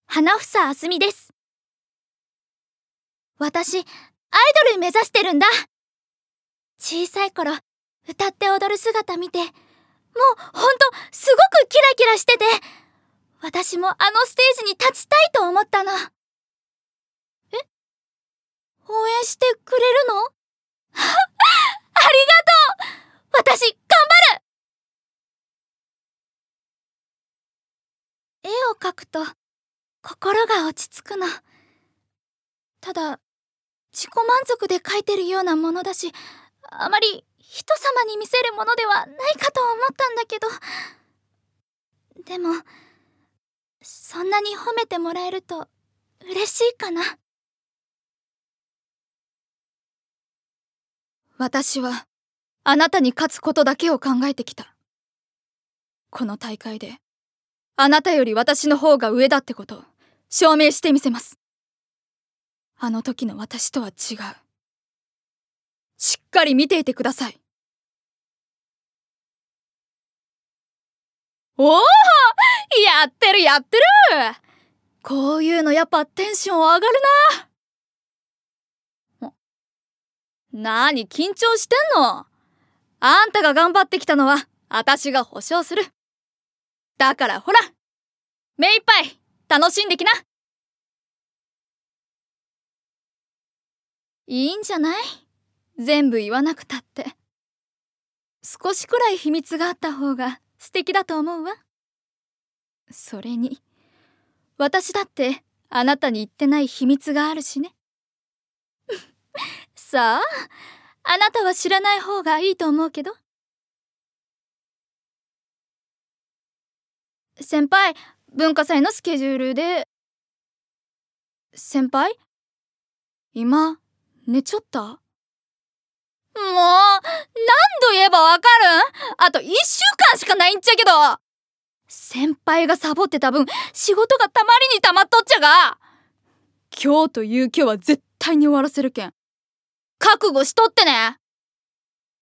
花房あすみです。私、アイドル目指してるんだ。小さい頃、歌って踊る姿見て、もうほんとすごくキラキラしてて、私もあのステージに立ちたいと思ったの。応援してくれるの？ありがとう！私、頑張る！絵を描くと、心が落ち着くの。ただ、自己満足で描いてるようなものだし、あまり人様に見せるものではないかと思ったんだけど。でも、そんなに褒めてもらえると嬉しいかな。私はあなたに勝つことだけを考えてきた。この大会であなたより私の方が上だってことを証明してみせます。あの時の私とは違う。しっかり見ていてください。おお、やってるやってる。こういうのやっぱテンション上がるな。なに緊張してんの？あんたが頑張ってきたのは私が保証する。だからほら、目いっぱい楽しんできな。いいんじゃない？全部言わなくたって。少しくらい秘密があった方が素敵だと思うわ。それに、私だってあなたに言ってない秘密があるしね。さあ、あなたは知らない方がいいと思うけど。先輩、文化祭のスケジュールで。先輩？今、寝ちゃった？もう、何度言えばわかるん？あと1週間しかないんちゃけど。先輩がサボってた分、仕事がたまりにたまっとっちゃが。今日という今日は絶対に終わらせるけん。覚悟しとってね。